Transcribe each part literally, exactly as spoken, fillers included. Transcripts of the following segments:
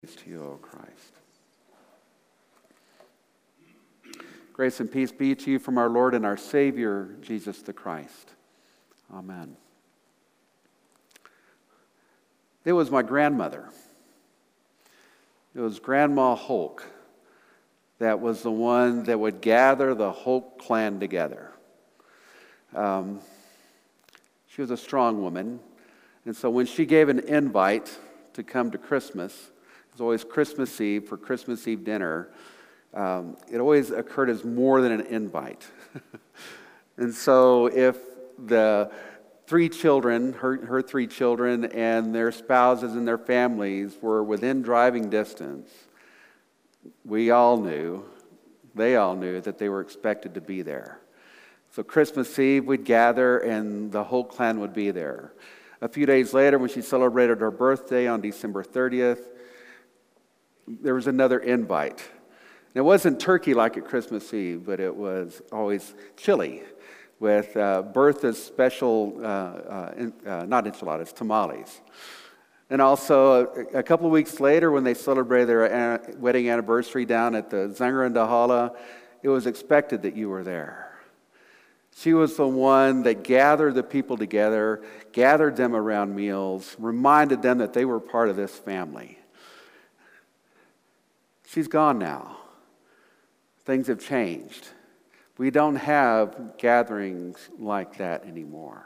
To you, O Christ. Grace and peace be to you from our Lord and our Savior, Jesus the Christ. Amen. It was my grandmother. It was Grandma Holk that was the one that would gather the Holk clan together. Um, she was a strong woman, and so when she gave an invite to come to Christmas, it was always Christmas Eve for Christmas Eve dinner. Um, it always occurred as more than an invite. And so if the three children, her, her three children and their spouses and their families were within driving distance, we all knew, they all knew that they were expected to be there. So Christmas Eve we'd gather and the whole clan would be there. A few days later, when she celebrated her birthday on December thirtieth, there was another invite. And it wasn't turkey like at Christmas Eve, but it was always chili with uh, Bertha's special, uh, uh, in, uh, not enchiladas, tamales. And also, a, a couple of weeks later, when they celebrated their an- wedding anniversary down at the Zangerendahala, it was expected that you were there. She was the one that gathered the people together, gathered them around meals, reminded them that they were part of this family. She's gone now. Things have changed. We don't have gatherings like that anymore.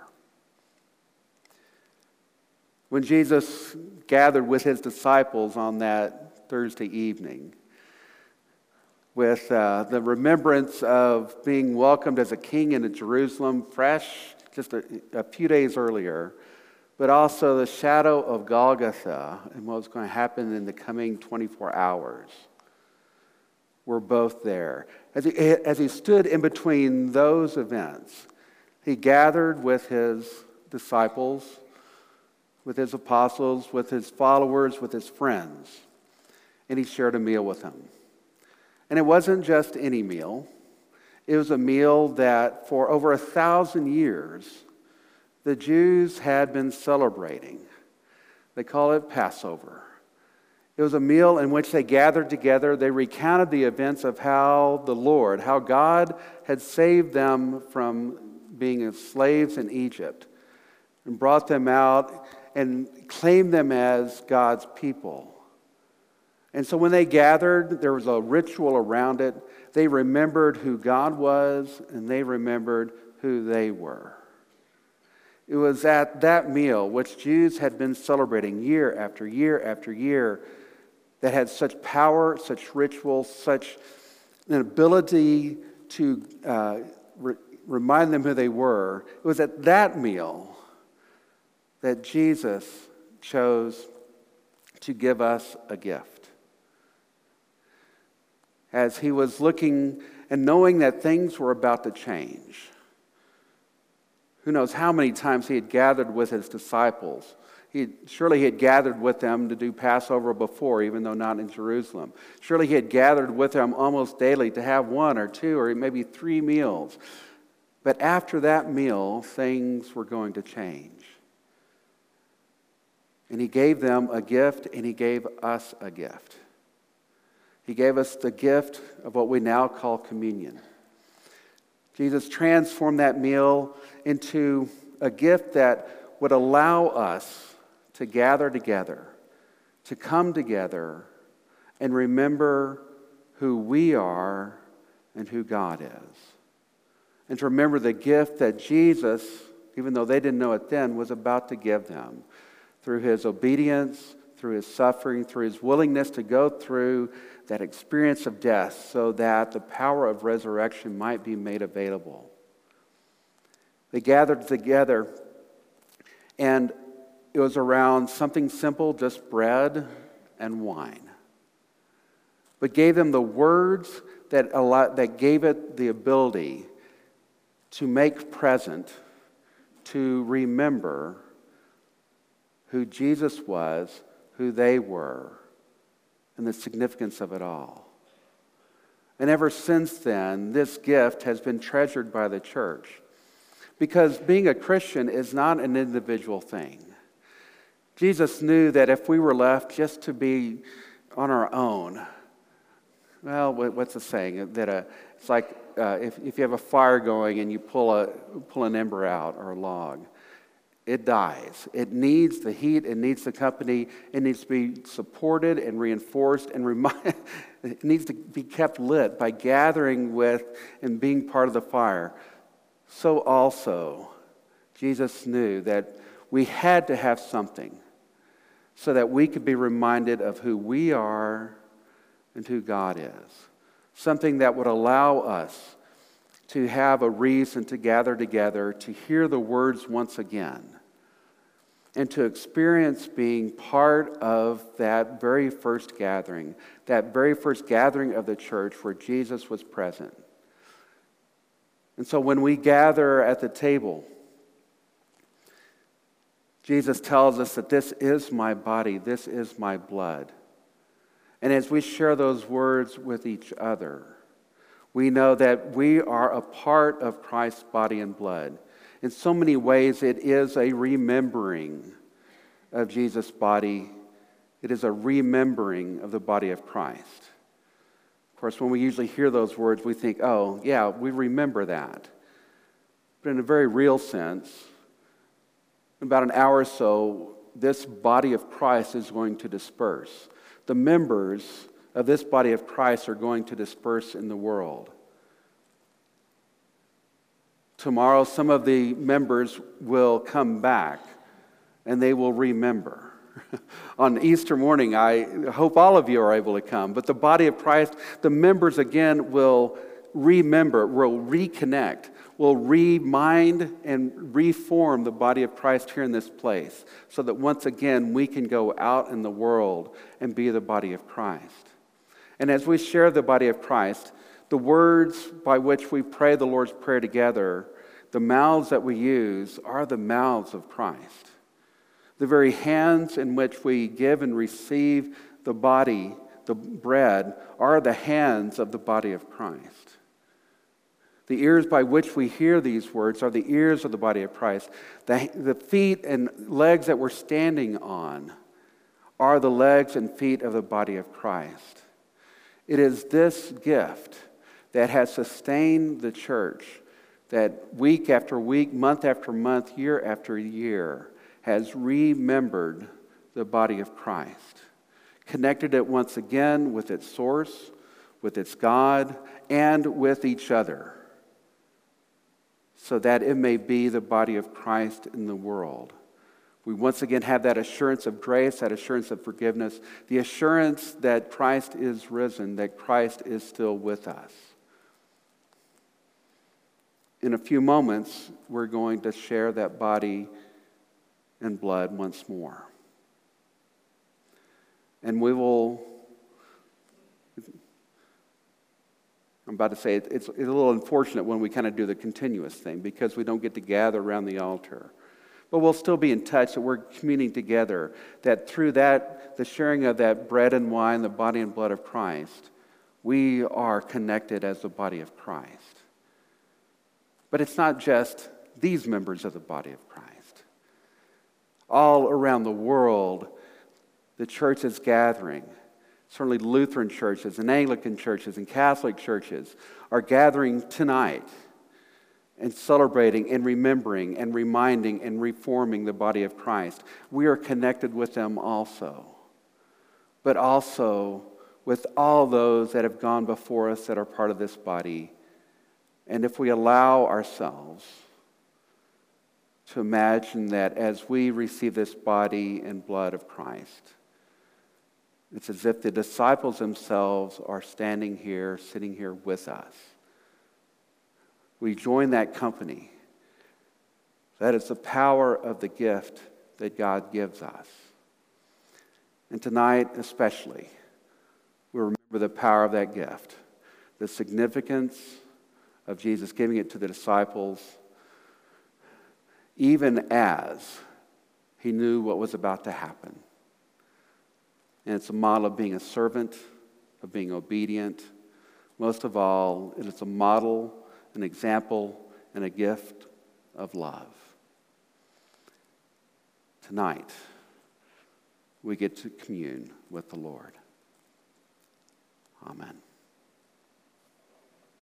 When Jesus gathered with his disciples on that Thursday evening, with uh, the remembrance of being welcomed as a king into Jerusalem, fresh just a, a few days earlier, but also the shadow of Golgotha and what was going to happen in the coming twenty-four hours. Were both there. As he, as he stood in between those events, he gathered with his disciples, with his apostles, with his followers, with his friends, and he shared a meal with them. And it wasn't just any meal. It was a meal that for over a thousand years, the Jews had been celebrating. They call it Passover. It was a meal in which they gathered together. They recounted the events of how the Lord, how God had saved them from being slaves in Egypt and brought them out and claimed them as God's people. And so when they gathered, there was a ritual around it. They remembered who God was and they remembered who they were. It was at that meal, which Jews had been celebrating year after year after year, that had such power, such ritual, such an ability to uh, re- remind them who they were. It was at that meal that Jesus chose to give us a gift. As he was looking and knowing that things were about to change. Who knows how many times he had gathered with his disciples. He, surely he had gathered with them to do Passover before, even though not in Jerusalem. Surely he had gathered with them almost daily to have one or two or maybe three meals. But after that meal, things were going to change. And he gave them a gift, and he gave us a gift. He gave us the gift of what we now call communion. Jesus transformed that meal into a gift that would allow us to gather together, to come together and remember who we are and who God is. And to remember the gift that Jesus, even though they didn't know it then, was about to give them through his obedience, through his suffering, through his willingness to go through that experience of death so that the power of resurrection might be made available. They gathered together, and it was around something simple, just bread and wine. But gave them the words that allowed, that gave it the ability to make present, to remember who Jesus was, who they were, and the significance of it all. And ever since then, this gift has been treasured by the church. Because being a Christian is not an individual thing. Jesus knew that if we were left just to be on our own, well, what's the saying? That a, it's like uh, if, if you have a fire going and you pull a pull an ember out or a log, it dies. It needs the heat. It needs the company. It needs to be supported and reinforced and remind. It needs to be kept lit by gathering with and being part of the fire. So also, Jesus knew that we had to have something so that we could be reminded of who we are and who God is. Something that would allow us to have a reason to gather together, to hear the words once again, and to experience being part of that very first gathering, that very first gathering of the church where Jesus was present. And so when we gather at the table, Jesus tells us that this is my body, this is my blood. And as we share those words with each other, we know that we are a part of Christ's body and blood. In so many ways, it is a remembering of Jesus' body. It is a remembering of the body of Christ. Of course, when we usually hear those words, we think, oh, yeah, we remember that. But in a very real sense, in about an hour or so, this body of Christ is going to disperse. The members of this body of Christ are going to disperse in the world. Tomorrow, some of the members will come back and they will remember. On Easter morning, I hope all of you are able to come, but the body of Christ, the members again will remember, will reconnect, will remind and reform the body of Christ here in this place so that once again we can go out in the world and be the body of Christ. And as we share the body of Christ, the words by which we pray the Lord's Prayer together, the mouths that we use are the mouths of Christ. The very hands in which we give and receive the body, the bread, are the hands of the body of Christ. The ears by which we hear these words are the ears of the body of Christ. The, the feet and legs that we're standing on are the legs and feet of the body of Christ. It is this gift that has sustained the church, that week after week, month after month, year after year, has remembered the body of Christ, connected it once again with its source, with its God, and with each other, so that it may be the body of Christ in the world. We once again have that assurance of grace, that assurance of forgiveness, the assurance that Christ is risen, that Christ is still with us. In a few moments, we're going to share that body and blood once more. And we will, I'm about to say, it's, it's a little unfortunate when we kind of do the continuous thing because we don't get to gather around the altar. But we'll still be in touch that we're communing together, that through that, the sharing of that bread and wine, the body and blood of Christ, we are connected as the body of Christ. But it's not just these members of the body of Christ. All around the world, the church is gathering. Certainly Lutheran churches and Anglican churches and Catholic churches are gathering tonight and celebrating and remembering and reminding and reforming the body of Christ. We are connected with them also, but also with all those that have gone before us that are part of this body. And if we allow ourselves to imagine that as we receive this body and blood of Christ, it's as if the disciples themselves are standing here, sitting here with us. We join that company. That is the power of the gift that God gives us. And tonight especially, we remember the power of that gift, the significance of Jesus giving it to the disciples, even as he knew what was about to happen. And it's a model of being a servant, of being obedient. Most of all, it is a model, an example, and a gift of love. Tonight, we get to commune with the Lord. Amen.